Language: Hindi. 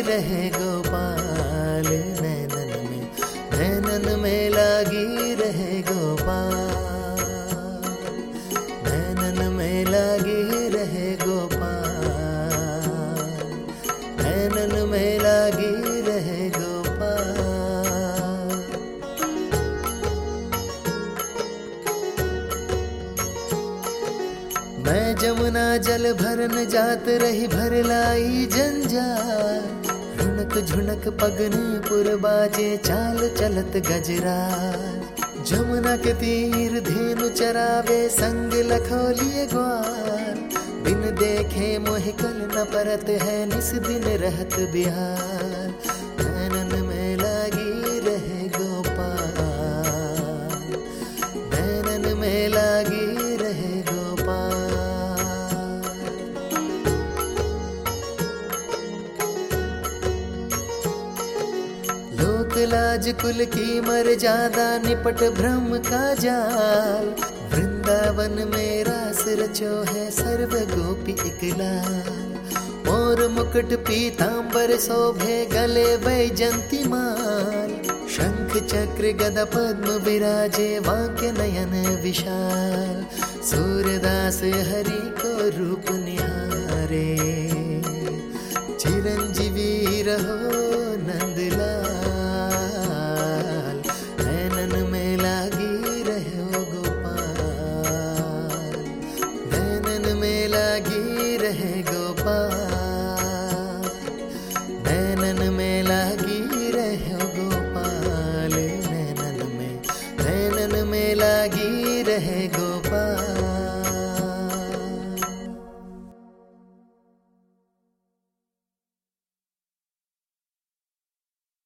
रहे गोपाल, नैनन में लागी रहे गोपाल, नैनन में लागी रहे गोपाल, नैनन में लागी रहे गोपाल। मैं जमुना जल भरन जात रही भर लाई जंजाल, झुनक झुनक पगने पुर बाजे चाल चलत गजराल। जमुना के तीर धेनु चरावे संग लखोलिए ग्वाल, बिन देखे मोहि कल न परत है निस दिन रहत बिहार। नैनन में लागी रहे गोपाल, नैनन में लागी रहे गोपाल। लोक लाज कुल की मर्यादा निपट ब्रह्म का जाल, वृंदावन में रास रचो है सर्व गोपी एक लाल। मोर मुकुट पीतांबर शोभे गले वैजंती माल, शंख चक्र गदा पद्म विराजे वाक्य नयन विशाल। सूरदास हरि को रूप निहारे, चिरंजीवी रहो नंदलाल। नैनन में लागी रहो गोपाल, नैनन में लागी रहे गोपाल, नैनन में लागी रहो गोपाल, नैनन में लागी रहे गोपाल।